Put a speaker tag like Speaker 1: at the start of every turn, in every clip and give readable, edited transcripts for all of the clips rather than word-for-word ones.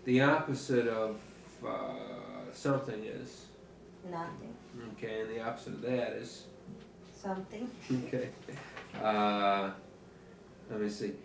Speaker 1: The opposite of something is.
Speaker 2: Nothing.
Speaker 1: Okay, and the opposite of that is.
Speaker 2: Something.
Speaker 1: Okay. Let me see.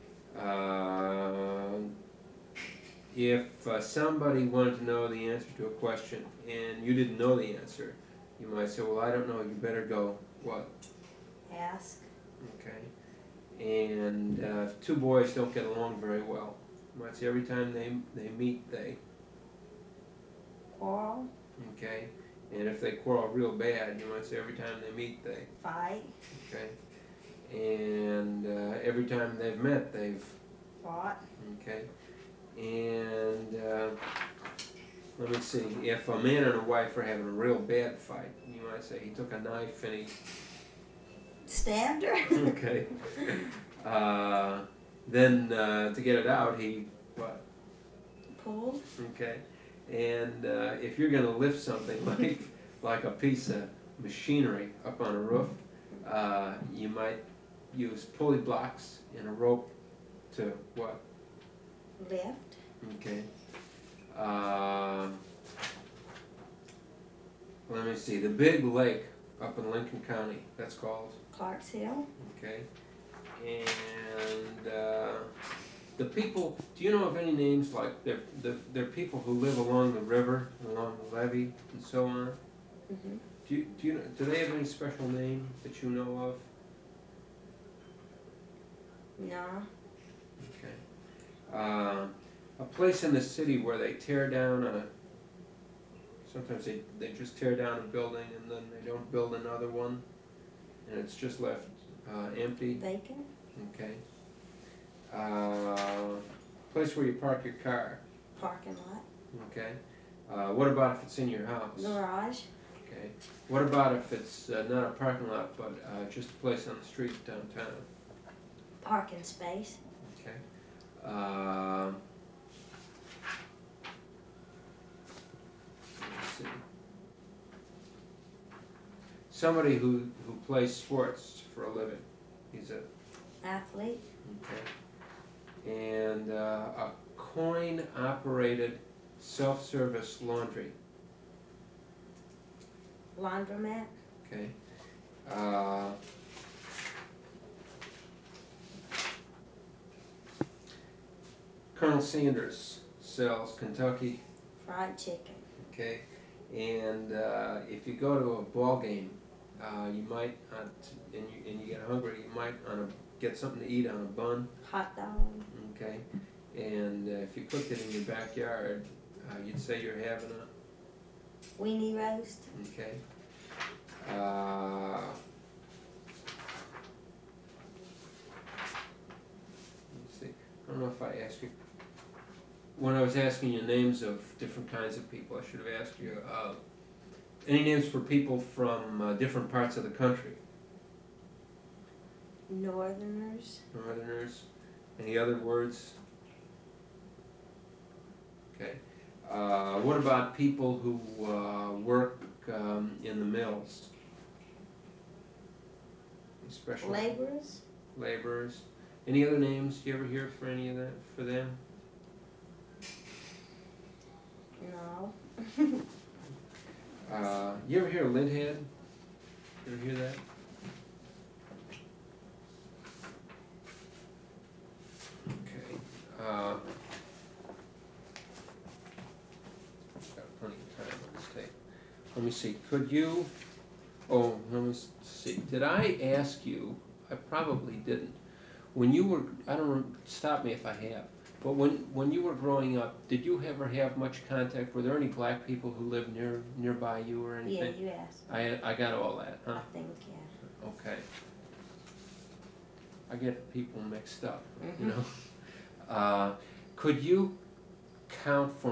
Speaker 1: If somebody wanted to know the answer to a question and you didn't know the answer, you might say, well, I don't know, you better go, what?
Speaker 2: Ask.
Speaker 1: Okay. And if two boys don't get along very well, you might say every time they meet, they.
Speaker 2: Quarrel.
Speaker 1: Okay. And if they quarrel real bad, you might say every time they meet, they.
Speaker 2: Fight.
Speaker 1: Okay. And every time they've met, they've.
Speaker 2: Fought.
Speaker 1: Okay. And let me see, if a man and a wife are having a real bad fight, you might say he took a knife and he.
Speaker 2: Stabbed her.
Speaker 1: Okay. Then to get it out, he what?
Speaker 2: Pulled.
Speaker 1: Okay. And if you're going to lift something like a piece of machinery up on a roof, you might use pulley blocks and a rope to what?
Speaker 2: Lift.
Speaker 1: Okay. Let me see. The big lake up in Lincoln County, that's called?
Speaker 2: Clark's Hill.
Speaker 1: Okay. And the people, do you know of any names like they're people who live along the river, along the levee, and so on?
Speaker 2: Mm-hmm.
Speaker 1: Do they have any special name that you know of?
Speaker 2: No.
Speaker 1: Okay. A place in the city where they tear down sometimes they just tear down a building and then they don't build another one, and it's just left empty.
Speaker 2: Vacant.
Speaker 1: Okay. Place where you park your car.
Speaker 2: Parking lot.
Speaker 1: Okay. What about if it's in your house?
Speaker 2: Garage.
Speaker 1: Okay. What about if it's not a parking lot but just a place on the street downtown?
Speaker 2: Parking space.
Speaker 1: Okay. Let's see. Somebody who plays sports for a living. He's a.
Speaker 2: Athlete.
Speaker 1: Okay. And a coin-operated self-service laundry.
Speaker 2: Laundromat.
Speaker 1: Okay. Colonel Sanders sells Kentucky.
Speaker 2: Fried chicken.
Speaker 1: Okay. And if you go to a ball game, you might, and you get hungry, you might get something to eat on a bun.
Speaker 2: Hot dog.
Speaker 1: Okay. And if you cooked it in your backyard, you'd say you're having a.
Speaker 2: Weenie roast.
Speaker 1: Okay. Let's see. I don't know if I asked you. When I was asking you names of different kinds of people, I should have asked you any names for people from different parts of the country.
Speaker 2: Northerners.
Speaker 1: Northerners. Any other words? Okay. What about people who work in the mills? Especially
Speaker 2: Laborers.
Speaker 1: Laborers. Any other names? Do you ever hear for any of that for them?
Speaker 2: No.
Speaker 1: You ever hear lint head? You ever hear that? Okay. Got plenty of time on this tape. Let me see. Could you? Oh, let me see. Did I ask you? I probably didn't. When you were, I don't know. Stop me if I have. But when you were growing up, did you ever have much contact? Were there any black people who lived nearby you or anything?
Speaker 2: Yeah, you asked.
Speaker 1: I got all that, huh?
Speaker 2: I think, yeah.
Speaker 1: Okay. I get people mixed up,
Speaker 2: Mm-hmm.
Speaker 1: you know. Could you count for